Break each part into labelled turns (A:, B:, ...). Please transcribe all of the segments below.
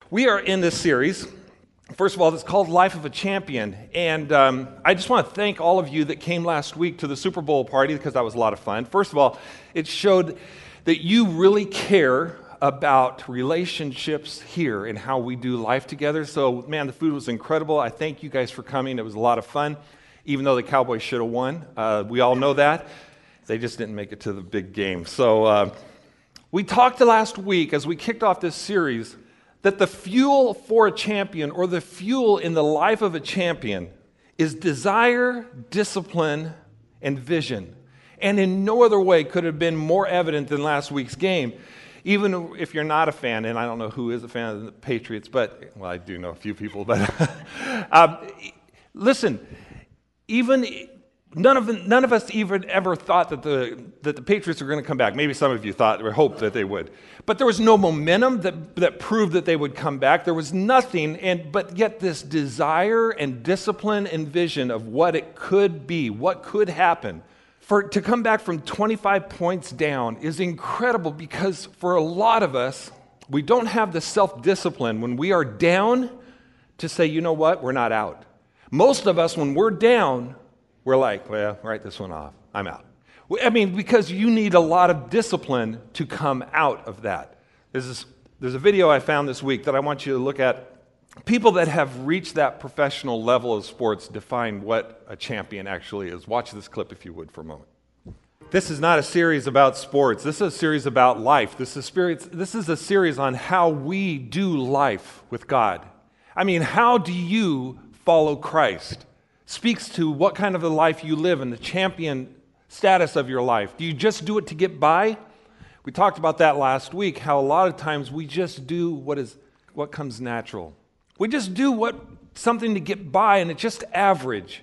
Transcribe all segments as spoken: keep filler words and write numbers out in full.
A: We are in this series. First of all, it's called Life of a Champion. And um, I just want to thank all of you that came last week to the Super Bowl party because that was a lot of fun. First of all, it showed that you really care about relationships here and how we do life together. So, man, the food was incredible. I thank you guys for coming. It was a lot of fun, even though the Cowboys should have won. Uh, we all know that. They just didn't make it to the big game. So uh, we talked last week as we kicked off this series that the fuel for a champion, or the fuel in the life of a champion, is desire, discipline, and vision. And in no other way could it have been more evident than last week's game. Even if you're not a fan, and I don't know who is a fan of the Patriots, but, well, I do know a few people, but um, listen, even none of none of us even ever thought that the that the Patriots were going to come back. Maybe some of you thought or hoped that they would, but there was no momentum that that proved that they would come back. There was nothing, and but yet this desire and discipline and vision of what it could be, what could happen. For to come back from twenty-five points down is incredible, because for a lot of us, we don't have the self-discipline when we are down to say, you know what, we're not out. Most of us, when we're down, we're like, well, write this one off. I'm out. I mean, because you need a lot of discipline to come out of that. There's, this, there's a video I found this week that I want you to look at. People that have reached that professional level of sports define what a champion actually is. Watch this clip, if you would, for a moment. This is not a series about sports. This is a series about life. This is, spirits, this is a series on how we do life with God. I mean, how do you follow Christ? Speaks to what kind of a life you live and the champion status of your life. Do you just do it to get by? We talked about that last week, how a lot of times we just do what is what comes natural. We just do what something to get by, and it's just average.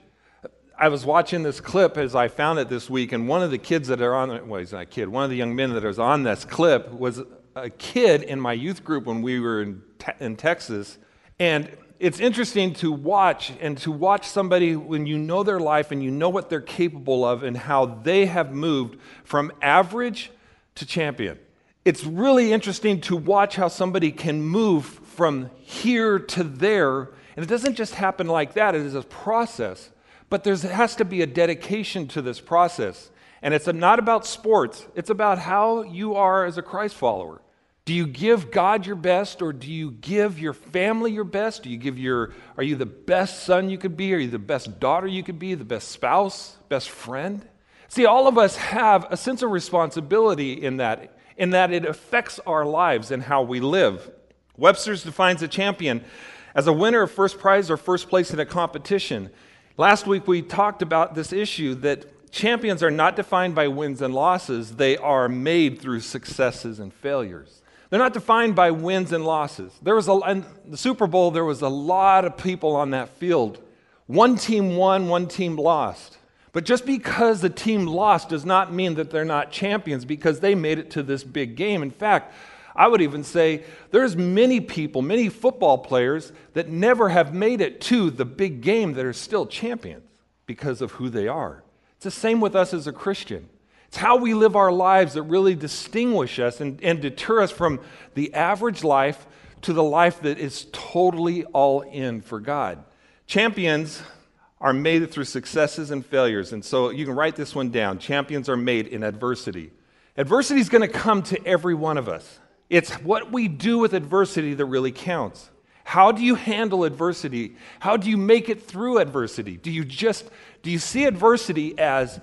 A: I was watching this clip as I found it this week, and one of the kids that are on it, well, he's not a kid, one of the young men that was on this clip was a kid in my youth group when we were in, te- in Texas. And it's interesting to watch, and to watch somebody when you know their life and you know what they're capable of and how they have moved from average to champion. It's really interesting to watch how somebody can move from here to there, and it doesn't just happen like that. It is a process, but there has to be a dedication to this process, and it's not about sports. It's about how you are as a Christ follower. Do you give God your best, or do you give your family your best? Do you give your, are you the best son you could be? Are you the best daughter you could be? The best spouse? Best friend? See, all of us have a sense of responsibility in that, in that it affects our lives and how we live. Webster's defines a champion as a winner of first prize or first place in a competition. Last week we talked about this issue that champions are not defined by wins and losses. They are made through successes and failures. They're not defined by wins and losses. There was a, in the Super Bowl, there was a lot of people on that field. One team won, one team lost. But just because the team lost does not mean that they're not champions, because they made it to this big game. In fact, I would even say there's many people, many football players that never have made it to the big game that are still champions because of who they are. It's the same with us as a Christian. It's how we live our lives that really distinguish us and, and deter us from the average life to the life that is totally all in for God. Champions are made through successes and failures, and so you can write this one down. Champions are made in adversity. Adversity is going to come to every one of us. It's what we do with adversity that really counts. How do you handle adversity? How do you make it through adversity? Do you just, do you see adversity as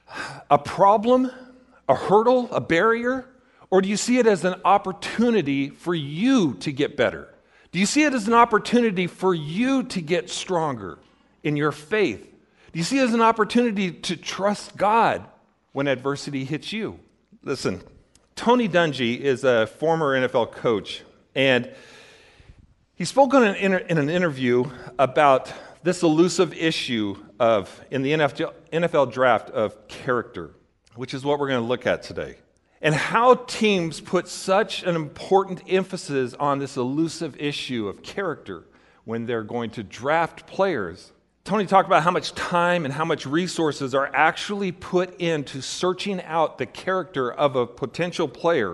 A: a problem, a hurdle, a barrier? Or do you see it as an opportunity for you to get better? Do you see it as an opportunity for you to get stronger in your faith? Do you see it as an opportunity to trust God when adversity hits you? Listen, Tony Dungy is a former N F L coach, and he spoke on an inter- in an interview about this elusive issue of, in the N F L draft, of character, which is what we're going to look at today, and how teams put such an important emphasis on this elusive issue of character when they're going to draft players. Tony talked about how much time and how much resources are actually put into searching out the character of a potential player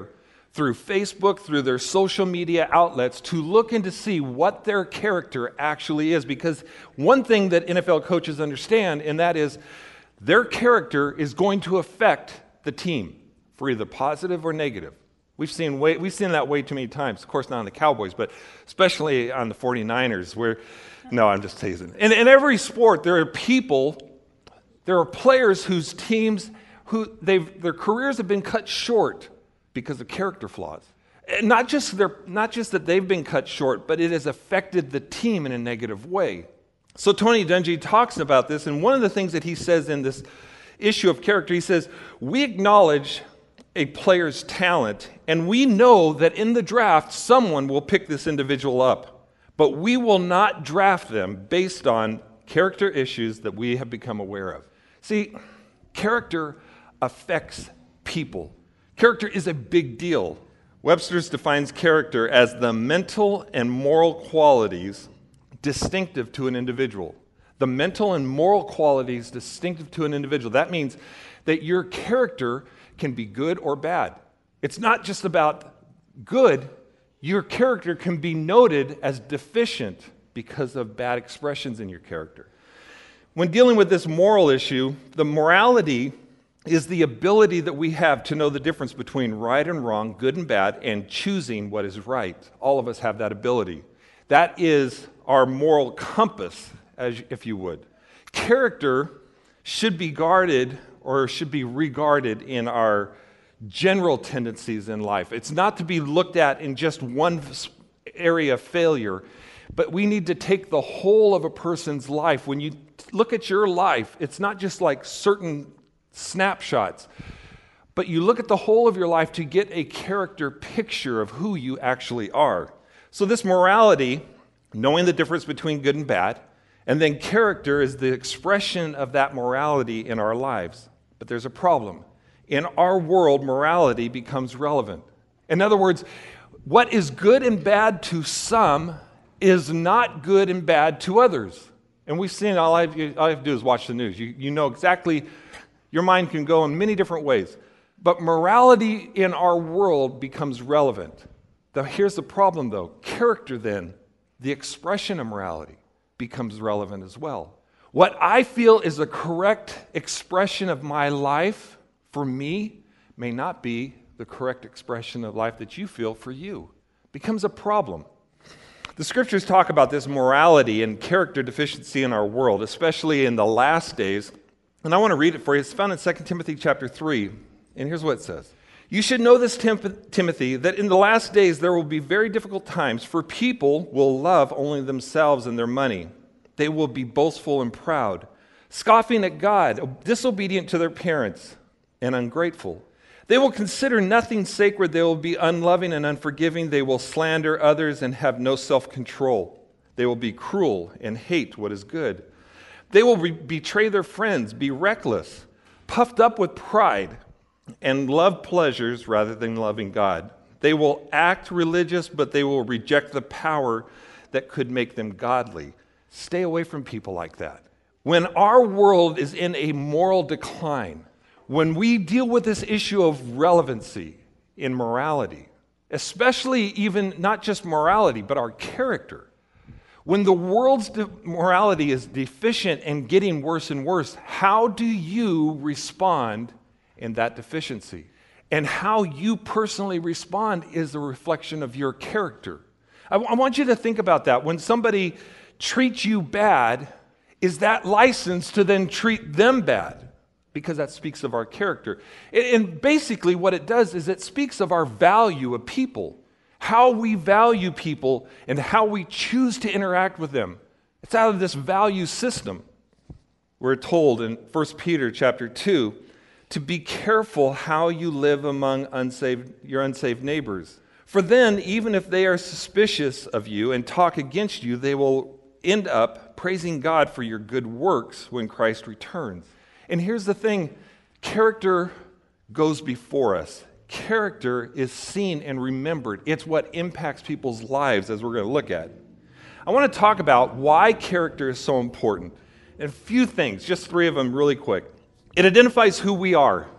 A: through Facebook, through their social media outlets, to look and to see what their character actually is. Because one thing that N F L coaches understand, and that is their character is going to affect the team for either positive or negative. We've seen way, we've seen that way too many times. Of course, not on the Cowboys, but especially on the forty-niners, where, no, I'm just teasing. In, in every sport, there are people, there are players whose teams, who they've their careers have been cut short because of character flaws. And not just their, not just that they've been cut short, but it has affected the team in a negative way. So Tony Dungy talks about this, and one of the things that he says in this issue of character, he says, we acknowledge a player's talent, and we know that in the draft, someone will pick this individual up, but we will not draft them based on character issues that we have become aware of. See, character affects people. Character is a big deal. Webster's defines character as the mental and moral qualities distinctive to an individual. The mental and moral qualities distinctive to an individual. That means that your character can be good or bad. It's not just about good. Your character can be noted as deficient because of bad expressions in your character. When dealing with this moral issue, the morality is the ability that we have to know the difference between right and wrong, good and bad, and choosing what is right. All of us have that ability. That is our moral compass, as if you would. Character should be guarded or should be regarded in our general tendencies in life. It's not to be looked at in just one area of failure, but we need to take the whole of a person's life. When you look at your life, it's not just like certain snapshots, but you look at the whole of your life to get a character picture of who you actually are. So this morality, knowing the difference between good and bad, and then character is the expression of that morality in our lives. But there's a problem. In our world, morality becomes relevant. In other words, what is good and bad to some is not good and bad to others. And we've seen, all I have, all I have to do is watch the news. You, you know exactly. Your mind can go in many different ways. But morality in our world becomes relevant. Now, here's the problem, though. Character, then, the expression of morality, becomes relevant as well. What I feel is a correct expression of my life for me may not be the correct expression of life that you feel for you. It becomes a problem. The scriptures talk about this morality and character deficiency in our world, especially in the last days. And I want to read it for you. It's found in Second Timothy chapter three. And here's what it says. You should know this, Tim- Timothy, that in the last days there will be very difficult times, for people will love only themselves and their money. They will be boastful and proud, scoffing at God, disobedient to their parents, and ungrateful. They will consider nothing sacred. They will be unloving and unforgiving. They will slander others and have no self-control. They will be cruel and hate what is good. They will re- betray their friends, be reckless, puffed up with pride, and love pleasures rather than loving God. They will act religious, but they will reject the power that could make them godly. Stay away from people like that. When our world is in a moral decline, when we deal with this issue of relevancy in morality, especially even not just morality, but our character, when the world's de- morality is deficient and getting worse and worse, how do you respond in that deficiency? And how you personally respond is a reflection of your character. I, w- I want you to think about that. When somebody treats you bad, is that license to then treat them bad? Because that speaks of our character. And, and basically what it does is it speaks of our value of people. How we value people and how we choose to interact with them. It's out of this value system. We're told in First Peter chapter two to be careful how you live among unsaved, your unsaved neighbors. For then, even if they are suspicious of you and talk against you, they will end up praising God for your good works when Christ returns. And here's the thing, character goes before us. Character is seen and remembered. It's what impacts people's lives, as we're going to look at. I want to talk about why character is so important. And a few things, just three of them really quick. It identifies who we are.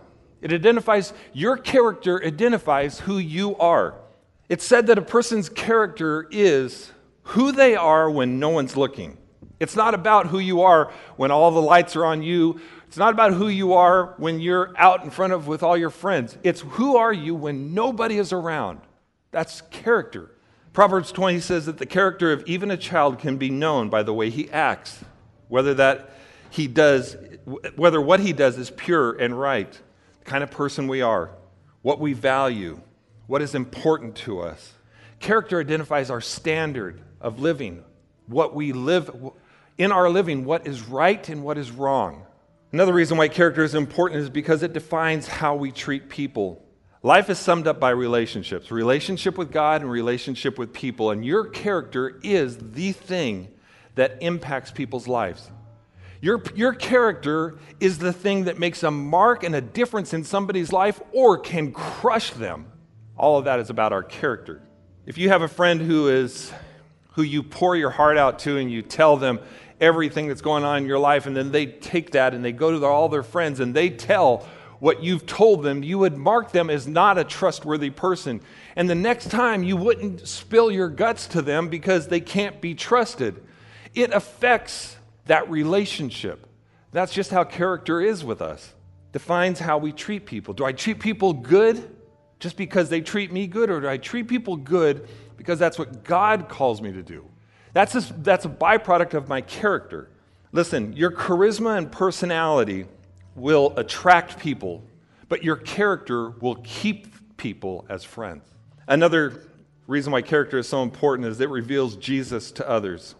A: It identifies, your character identifies who you are. It's said that a person's character is who they are when no one's looking. It's not about who you are when all the lights are on you. It's not about who you are when you're out in front of with all your friends. It's who are you when nobody is around. That's character. Proverbs twenty says that the character of even a child can be known by the way he acts, whether that he does, whether what he does is pure and right, the kind of person we are, what we value, what is important to us. Character identifies our standard of living, what we live in our living, what is right and what is wrong. Another reason why character is important is because it defines how we treat people. Life is summed up by relationships, relationship with God and relationship with people, and your character is the thing that impacts people's lives. Your, your character is the thing that makes a mark and a difference in somebody's life or can crush them. All of that is about our character. If you have a friend who is who you pour your heart out to and you tell them everything that's going on in your life, and then they take that and they go to their, all their friends and they tell what you've told them, you would mark them as not a trustworthy person. And the next time you wouldn't spill your guts to them because they can't be trusted. It affects that relationship. That's just how character is with us. Defines how we treat people. Do I treat people good just because they treat me good, or do I treat people good because that's what God calls me to do? That's a, that's a byproduct of my character. Listen, your charisma and personality will attract people, but your character will keep people as friends. Another reason why character is so important is it reveals Jesus to others.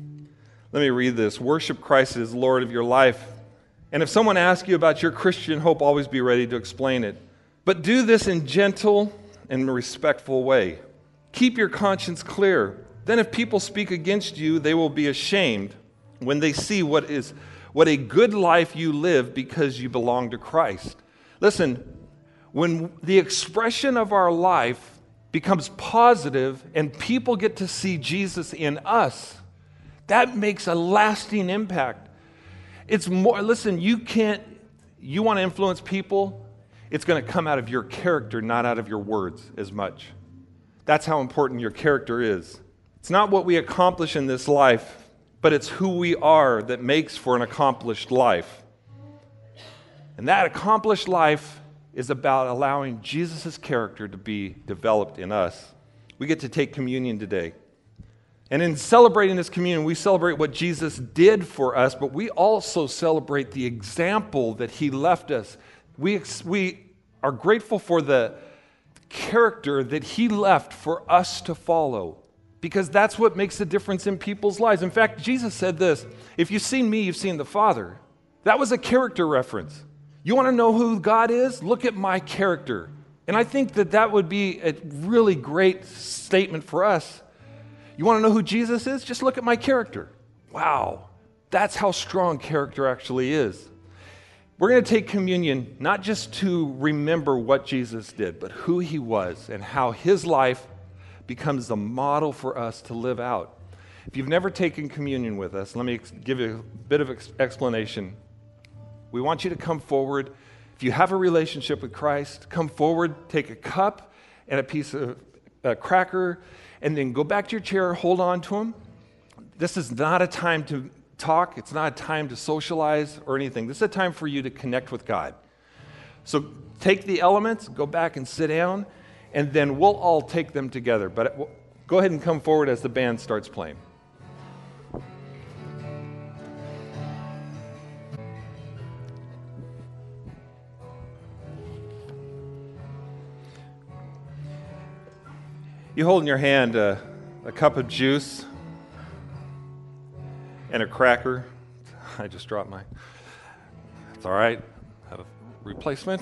A: Let me read this. Worship Christ as Lord of your life. And if someone asks you about your Christian hope, always be ready to explain it. But do this in gentle and respectful way. Keep your conscience clear. Then if people speak against you, they will be ashamed when they see what is what a good life you live because you belong to Christ. Listen, when the expression of our life becomes positive and people get to see Jesus in us, that makes a lasting impact. It's more, listen, you can't, you want to influence people, it's going to come out of your character, not out of your words as much. That's how important your character is. It's not what we accomplish in this life, but it's who we are that makes for an accomplished life. And that accomplished life is about allowing Jesus' character to be developed in us. We get to take communion today. And in celebrating this communion, we celebrate what Jesus did for us, but we also celebrate the example that he left us. We, we are grateful for the character that he left for us to follow, because that's what makes a difference in people's lives. In fact, Jesus said this, if you've seen me, you've seen the Father. That was a character reference. You want to know who God is? Look at my character. And I think that that would be a really great statement for us. You want to know who Jesus is? Just look at my character. Wow, that's how strong character actually is. We're going to take communion not just to remember what Jesus did, but who he was and how his life becomes the model for us to live out. If you've never taken communion with us, let me ex- give you a bit of ex- explanation. We want you to come forward. If you have a relationship with Christ, come forward, take a cup and a piece of a cracker, and then go back to your chair, hold on to them. This is not a time to talk. It's not a time to socialize or anything. This is a time for you to connect with God. So take the elements, go back and sit down, and then we'll all take them together. But go ahead and come forward as the band starts playing. You hold in your hand a, a cup of juice and a cracker. I just dropped mine. It's all right. Have a replacement.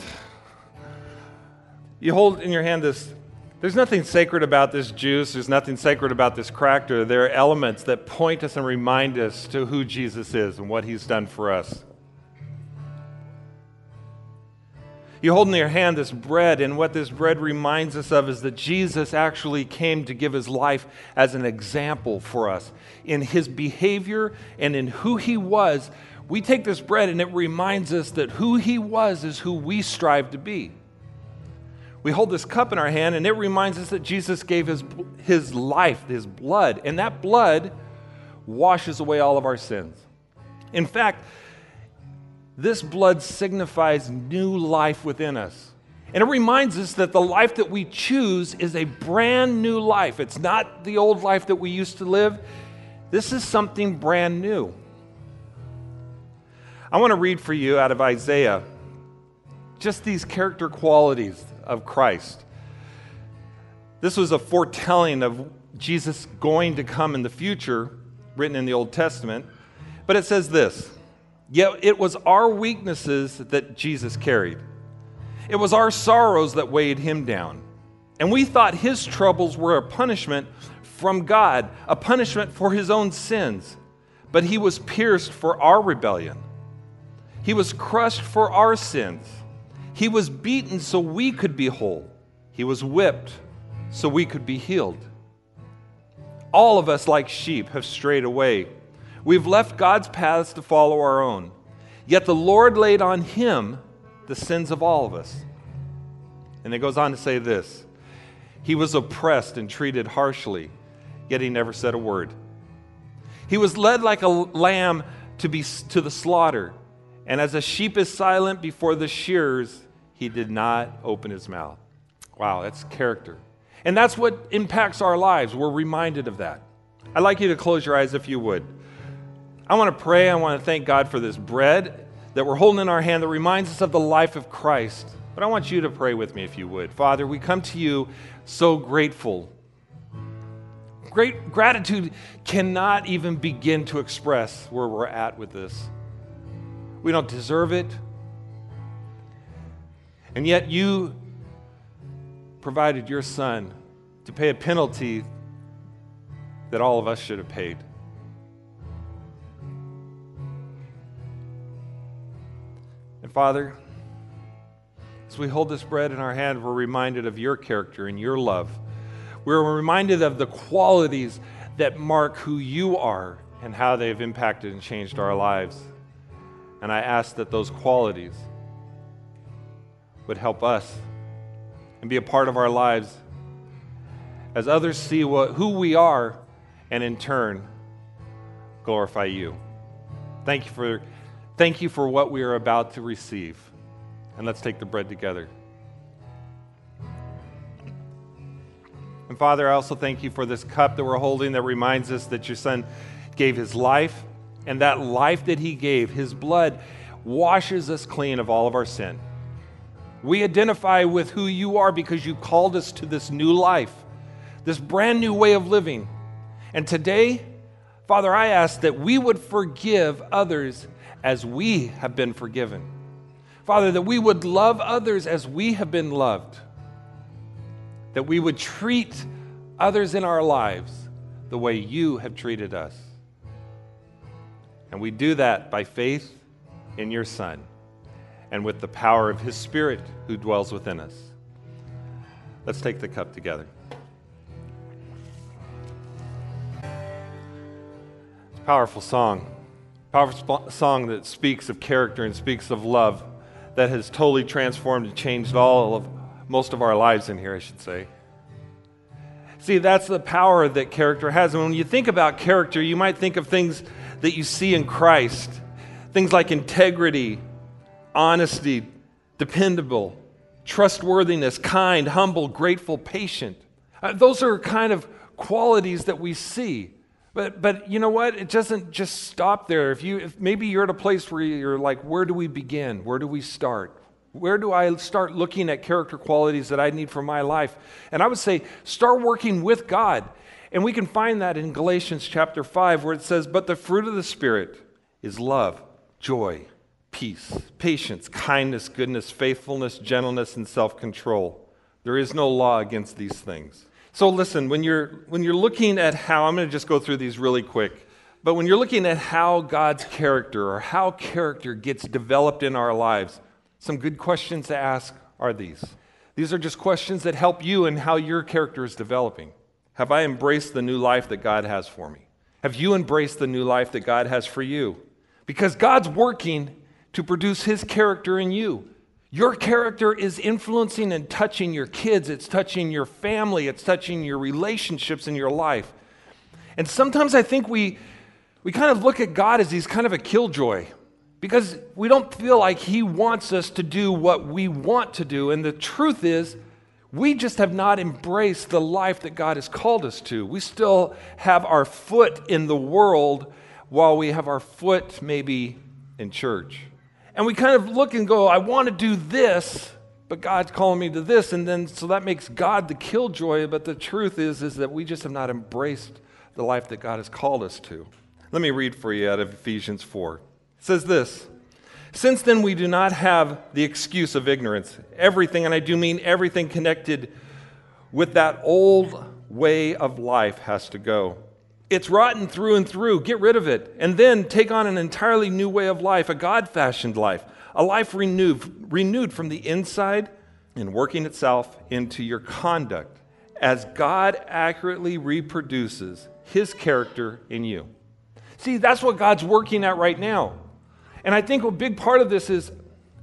A: You hold in your hand this, there's nothing sacred about this juice. There's nothing sacred about this cracker. There are elements that point us and remind us to who Jesus is and what he's done for us. You hold in your hand this bread, and what this bread reminds us of is that Jesus actually came to give his life as an example for us. In his behavior and in who he was, we take this bread and it reminds us that who he was is who we strive to be. We hold this cup in our hand and it reminds us that Jesus gave his, his life, his blood, and that blood washes away all of our sins. In fact, this blood signifies new life within us. And it reminds us that the life that we choose is a brand new life. It's not the old life that we used to live. This is something brand new. I want to read for you out of Isaiah just these character qualities of Christ. This was a foretelling of Jesus going to come in the future, written in the Old Testament. But it says this: "Yet it was our weaknesses that Jesus carried. It was our sorrows that weighed him down. And we thought his troubles were a punishment from God, a punishment for his own sins. But he was pierced for our rebellion. He was crushed for our sins. He was beaten so we could be whole. He was whipped so we could be healed. All of us, like sheep, have strayed away. We've left God's paths to follow our own. Yet the Lord laid on him the sins of all of us." And it goes on to say this: "He was oppressed and treated harshly, yet he never said a word. He was led like a lamb to be to the slaughter, and as a sheep is silent before the shearers, he did not open his mouth." Wow, that's character. And that's what impacts our lives. We're reminded of that. I'd like you to close your eyes if you would. I want to pray. I want to thank God for this bread that we're holding in our hand that reminds us of the life of Christ. But I want you to pray with me if you would. Father, we come to you so grateful. Great gratitude cannot even begin to express where we're at with this. We don't deserve it. And yet you provided your Son to pay a penalty that all of us should have paid. And Father, as we hold this bread in our hand, we're reminded of your character and your love. We're reminded of the qualities that mark who you are and how they've impacted and changed our lives. And I ask that those qualities would help us and be a part of our lives as others see what, who we are, and in turn glorify you. Thank you for, thank you for what we are about to receive. And let's take the bread together. And Father, I also thank you for this cup that we're holding that reminds us that your Son gave his life, and that life that he gave, his blood, washes us clean of all of our sin. We identify with who you are because you called us to this new life, this brand new way of living. And today, Father, I ask that we would forgive others as we have been forgiven. Father, that we would love others as we have been loved. That we would treat others in our lives the way you have treated us. And we do that by faith in your Son and with the power of his Spirit who dwells within us. Let's take the cup together. It's a powerful song. Powerful song that speaks of character and speaks of love that has totally transformed and changed all of most of our lives in here, I should say. See, that's the power that character has. And when you think about character, you might think of things that you see in Christ. Things like integrity, honesty, dependable, trustworthiness, kind, humble, grateful, patient. Uh, those are kind of qualities that we see. But but you know what? It doesn't just stop there. If you if maybe you're at a place where you're like, where do we begin? Where do we start? Where do I start looking at character qualities that I need for my life? And I would say, start working with God. And we can find that in Galatians chapter five, where it says, "But the fruit of the Spirit is love, joy, peace, patience, kindness, goodness, faithfulness, gentleness, and self-control. There is no law against these things." So listen, when you're when you're looking at how, I'm going to just go through these really quick, but when you're looking at how God's character or how character gets developed in our lives, Some good questions to ask are these. These are just questions that help you in how your character is developing. Have I embraced the new life that God has for me? Have you embraced the new life that God has for you? Because God's working to produce his character in you. Your character is influencing and touching your kids. It's touching your family. It's touching your relationships in your life. And sometimes I think we, we kind of look at God as he's kind of a killjoy because we don't feel like he wants us to do what we want to do. And the truth is, we just have not embraced the life that God has called us to. We still have our foot in the world while we have our foot maybe in church. And we kind of look and go, I want to do this, but God's calling me to this. And then so that makes God the killjoy. But the truth is, is that we just have not embraced the life that God has called us to. Let me read for you out of Ephesians four. It says this, since then we do not have the excuse of ignorance. Everything, and I do mean everything connected with that old way of life has to go. It's rotten through and through. Get rid of it. And then take on an entirely new way of life, a God-fashioned life, a life renewed, renewed from the inside and working itself into your conduct as God accurately reproduces his character in you. See, that's what God's working at right now. And I think a big part of this is,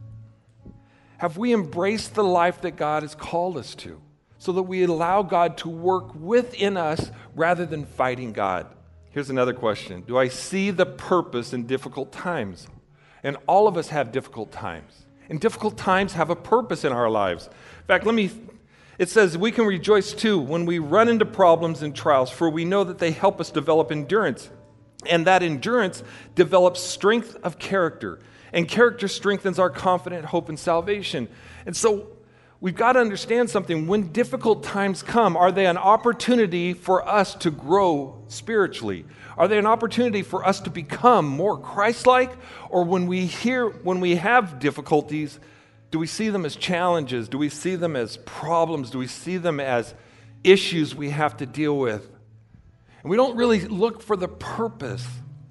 A: have we embraced the life that God has called us to? So that we allow God to work within us rather than fighting God. Here's another question. Do I see the purpose in difficult times? And all of us have difficult times. And difficult times have a purpose in our lives. In fact, let me, it says we can rejoice too when we run into problems and trials, for we know that they help us develop endurance. And that endurance develops strength of character. And character strengthens our confident hope in salvation. And so we've got to understand something. When difficult times come, are they an opportunity for us to grow spiritually? Are they an opportunity for us to become more Christ-like? Or when we hear, when we have difficulties, do we see them as challenges? Do we see them as problems? Do we see them as issues we have to deal with? And we don't really look for the purpose.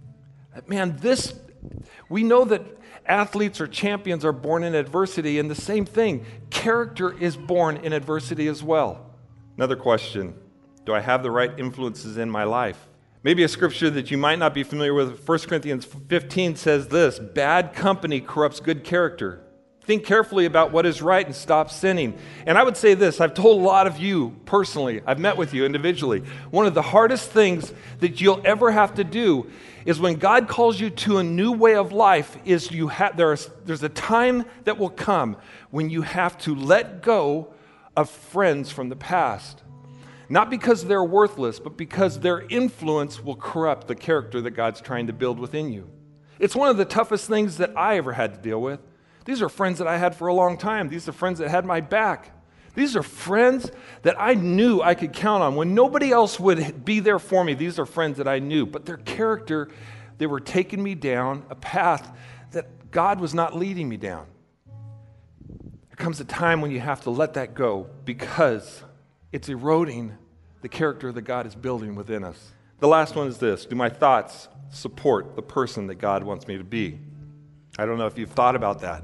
A: Man, this, we know that athletes or champions are born in adversity, and the same thing, character is born in adversity as well. Another question, do I have the right influences in my life? Maybe a scripture that you might not be familiar with, First Corinthians fifteen says this, bad company corrupts good character. Think carefully about what is right and stop sinning. And I would say this, I've told a lot of you personally, I've met with you individually, one of the hardest things that you'll ever have to do is when God calls you to a new way of life, is you have there's there's a time that will come when you have to let go of friends from the past. Not because they're worthless, but because their influence will corrupt the character that God's trying to build within you. It's one of the toughest things that I ever had to deal with. These are friends that I had for a long time. These are friends that had my back. These are friends that I knew I could count on. When nobody else would be there for me, these are friends that I knew. But their character, they were taking me down a path that God was not leading me down. There comes a time when you have to let that go because it's eroding the character that God is building within us. The last one is this. Do my thoughts support the person that God wants me to be? I don't know if you've thought about that.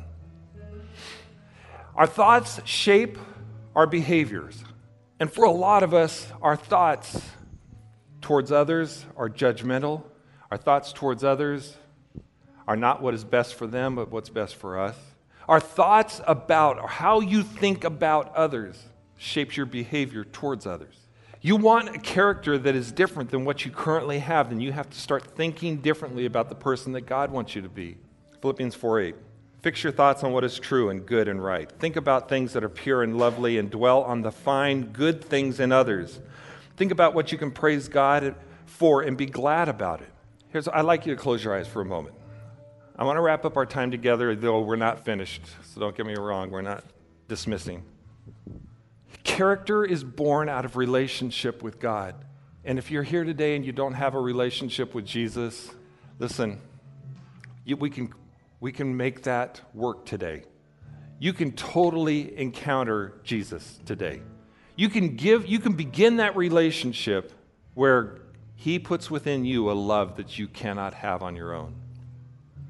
A: Our thoughts shape our behaviors. And for a lot of us, our thoughts towards others are judgmental. Our thoughts towards others are not what is best for them, but what's best for us. Our thoughts about or how you think about others shapes your behavior towards others. You want a character that is different than what you currently have, then you have to start thinking differently about the person that God wants you to be. Philippians four eight. Fix your thoughts on what is true and good and right. Think about things that are pure and lovely and dwell on the fine, good things in others. Think about what you can praise God for and be glad about it. Here's, I'd like you to close your eyes for a moment. I want to wrap up our time together, though we're not finished. So don't get me wrong, we're not dismissing. Character is born out of relationship with God. And if you're here today and you don't have a relationship with Jesus, listen, you, we can we can make that work today. You can totally encounter Jesus today. You can give, you can begin that relationship where he puts within you a love that you cannot have on your own.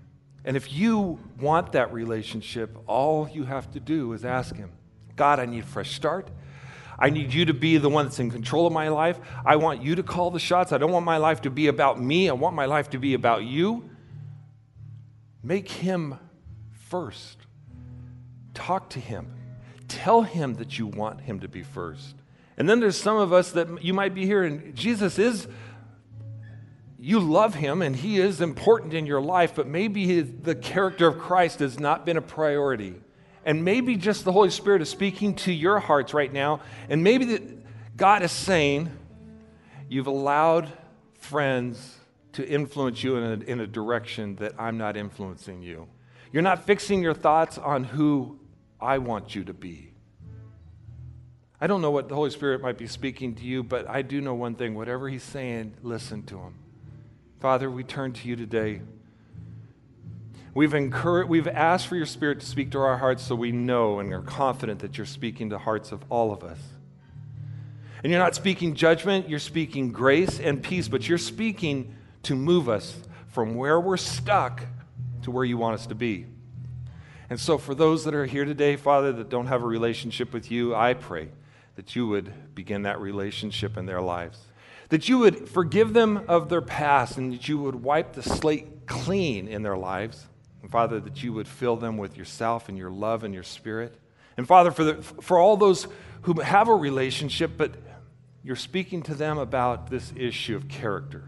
A: And if you want that relationship, all you have to do is ask him, God, I need a fresh start. I need you to be the one that's in control of my life. I want you to call the shots. I don't want my life to be about me. I want my life to be about you. Make him first. Talk to him. Tell him that you want him to be first. And then there's some of us that you might be here, and Jesus is, you love him, and he is important in your life, but maybe his, the character of Christ has not been a priority. And maybe just the Holy Spirit is speaking to your hearts right now, and maybe that God is saying, you've allowed friends to influence you in a, in a direction that I'm not influencing you. You're not fixing your thoughts on who I want you to be. I don't know what the Holy Spirit might be speaking to you, but I do know one thing. Whatever he's saying, listen to him. Father, we turn to you today. We've encouraged, we've asked for your Spirit to speak to our hearts so we know and are confident that you're speaking to hearts of all of us. And you're not speaking judgment, you're speaking grace and peace, but you're speaking to move us from where we're stuck to where you want us to be. And so for those that are here today, Father, that don't have a relationship with you, I pray that you would begin that relationship in their lives. That you would forgive them of their past and that you would wipe the slate clean in their lives. And Father, that you would fill them with yourself and your love and your Spirit. And Father, for, the, for all those who have a relationship, but you're speaking to them about this issue of character.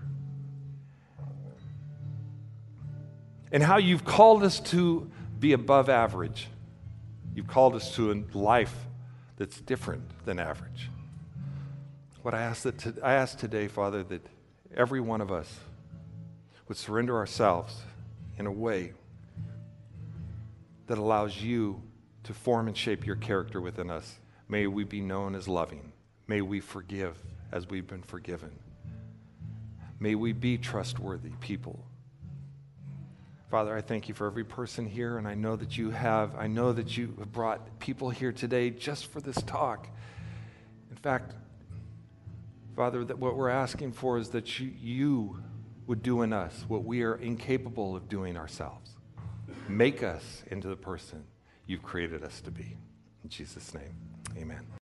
A: And how you've called us to be above average. You've called us to a life that's different than average. What I ask, that to, I ask today, Father, that every one of us would surrender ourselves in a way that allows you to form and shape your character within us. May we be known as loving. May we forgive as we've been forgiven. May we be trustworthy people. Father, I thank you for every person here, and I know that you have, I know that you have brought people here today just for this talk. In fact, Father, that what we're asking for is that you, you would do in us what we are incapable of doing ourselves. Make us into the person you've created us to be. In Jesus' name, amen.